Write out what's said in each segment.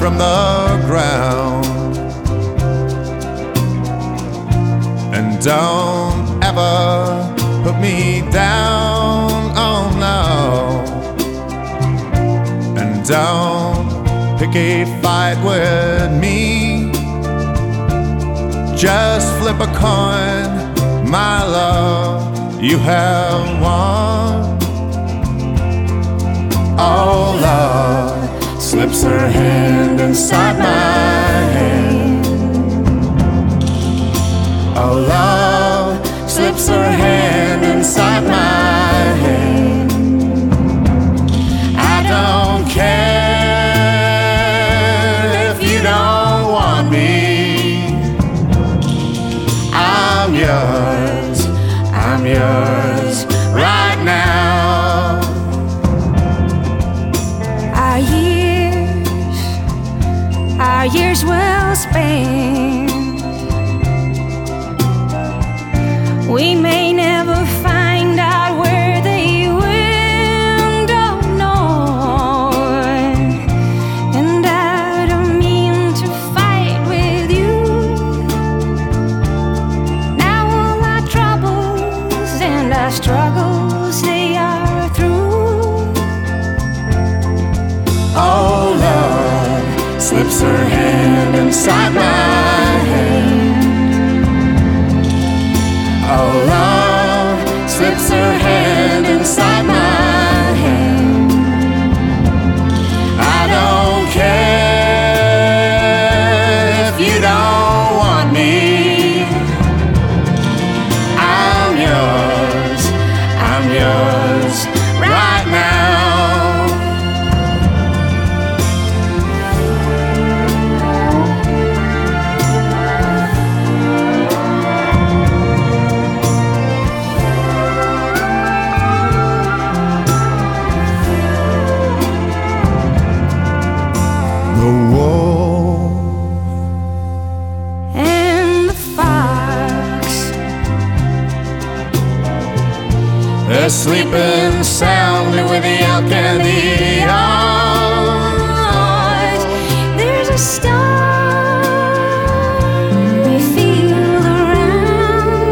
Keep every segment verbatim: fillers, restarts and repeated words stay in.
from the ground. And don't ever put me down, oh no. And don't pick a fight with me. Just flip a coin, my love, you have won. Oh, love slips her hand inside my hand. Oh, love slips her hand inside my hand. I don't care if you don't want me. I'm yours, I'm yours right now. Our years, our years well spent. We may never find out where they went, don't know. And I don't mean to fight with you. Now all our troubles and our struggles, they are through. Oh, love slips her hand inside my hand. Oh, love slips her hand inside my hand. I don't care if you don't want me. I'm yours, I'm yours right now. The wolf And the fox, they're sleeping soundly with the elk and the ox. there's a storm we feel around.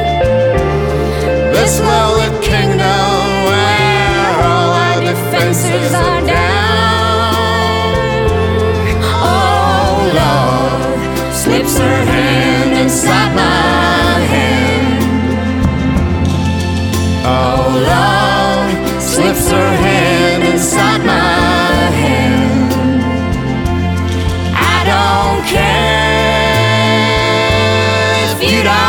This lowly kingdom where all our defenses are down. Oh, love slips her hand inside my hand. Oh, love slips her hand inside my hand. I don't care if you don't